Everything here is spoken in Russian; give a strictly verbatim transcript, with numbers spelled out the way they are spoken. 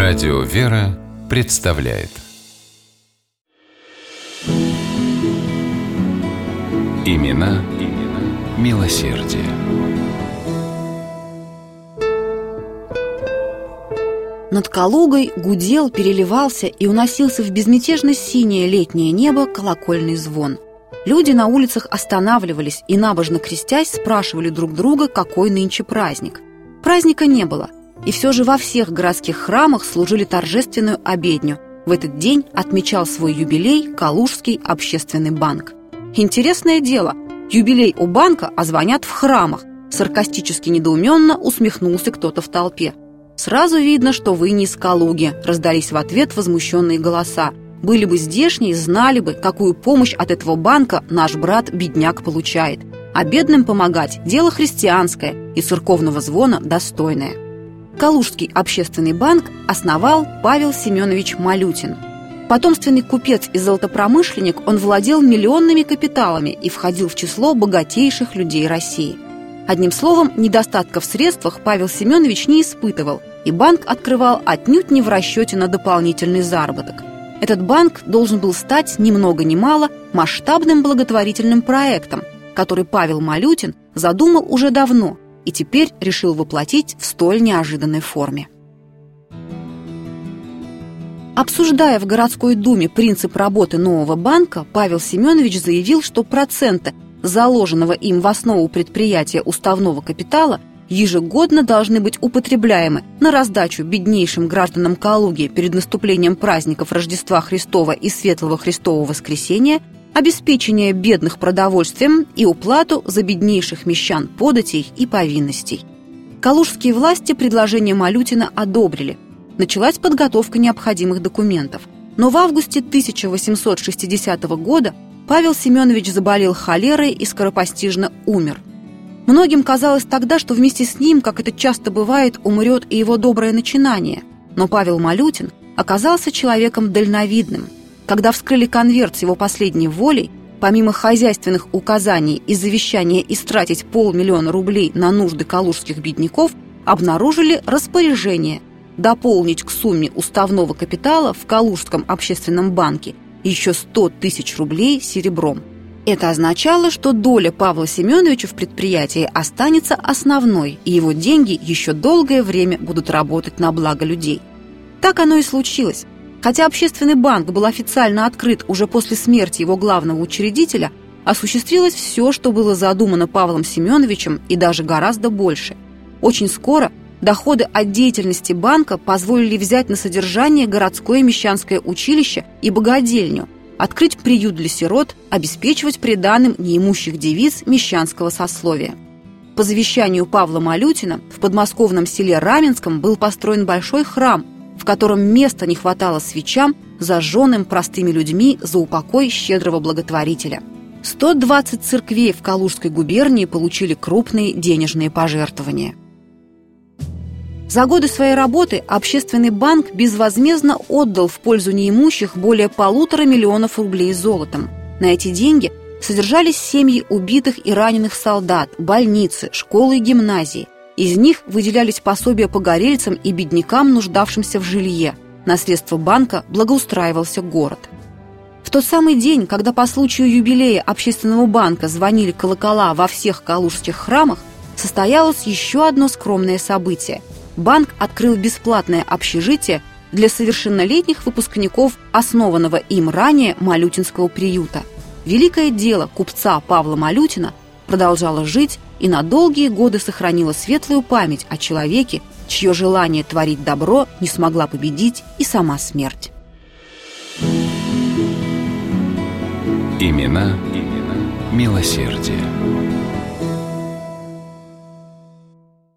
Радио «Вера» представляет Имена, имена милосердия. Над Калугой гудел, переливался и уносился в безмятежно синее летнее небо колокольный звон. Люди на улицах останавливались и, набожно крестясь, спрашивали друг друга, какой нынче праздник. Праздника не было, и все же во всех городских храмах служили торжественную обедню. В этот день отмечал свой юбилей Калужский общественный банк. Интересное дело, юбилей у банка, а звонят в храмах. Саркастически недоуменно усмехнулся кто-то в толпе. «Сразу видно, что вы не из Калуги», — раздались в ответ возмущенные голоса. «Были бы здешние, знали бы, какую помощь от этого банка наш брат-бедняк получает. А бедным помогать – дело христианское и церковного звона достойное». Калужский общественный банк основал Павел Семенович Малютин. Потомственный купец и золотопромышленник, он владел миллионными капиталами и входил в число богатейших людей России. Одним словом, недостатка в средствах Павел Семенович не испытывал, и банк открывал отнюдь не в расчете на дополнительный заработок. Этот банк должен был стать ни много ни мало масштабным благотворительным проектом, который Павел Малютин задумал уже давно и теперь решил воплотить в столь неожиданной форме. Обсуждая в городской думе принцип работы нового банка, Павел Семенович заявил, что проценты заложенного им в основу предприятия уставного капитала ежегодно должны быть употребляемы на раздачу беднейшим гражданам Калуги перед наступлением праздников Рождества Христова и Светлого Христового Воскресения, обеспечение бедных продовольствием и уплату за беднейших мещан податей и повинностей. Калужские власти предложение Малютина одобрили. Началась подготовка необходимых документов. Но в августе тысяча восемьсот шестидесятого года Павел Семенович заболел холерой и скоропостижно умер. Многим казалось тогда, что вместе с ним, как это часто бывает, умрет и его доброе начинание. Но Павел Малютин оказался человеком дальновидным. Когда вскрыли конверт с его последней волей, помимо хозяйственных указаний и завещания истратить полмиллиона рублей на нужды калужских бедняков, обнаружили распоряжение дополнить к сумме уставного капитала в Калужском общественном банке еще сто тысяч рублей серебром. Это означало, что доля Павла Семеновича в предприятии останется основной, и его деньги еще долгое время будут работать на благо людей. Так оно и случилось. Хотя общественный банк был официально открыт уже после смерти его главного учредителя, осуществилось все, что было задумано Павлом Семеновичем, и даже гораздо больше. Очень скоро доходы от деятельности банка позволили взять на содержание городское мещанское училище и богадельню, открыть приют для сирот, обеспечивать приданым неимущих девиц мещанского сословия. По завещанию Павла Малютина в подмосковном селе Раменском был построен большой храм, в котором места не хватало свечам, зажженным простыми людьми за упокой щедрого благотворителя. сто двадцать церквей в Калужской губернии получили крупные денежные пожертвования. За годы своей работы общественный банк безвозмездно отдал в пользу неимущих более полутора миллионов рублей золотом. На эти деньги содержались семьи убитых и раненых солдат, больницы, школы и гимназии. Из них выделялись пособия погорельцам и беднякам, нуждавшимся в жилье. На средства банка благоустраивался город. В тот самый день, когда по случаю юбилея общественного банка звонили колокола во всех калужских храмах, состоялось еще одно скромное событие. Банк открыл бесплатное общежитие для совершеннолетних выпускников основанного им ранее Малютинского приюта. Великое дело купца Павла Малютина продолжало жить и на долгие годы сохранило светлую память о человеке, чье желание творить добро не смогла победить и сама смерть. Имена, имена милосердия.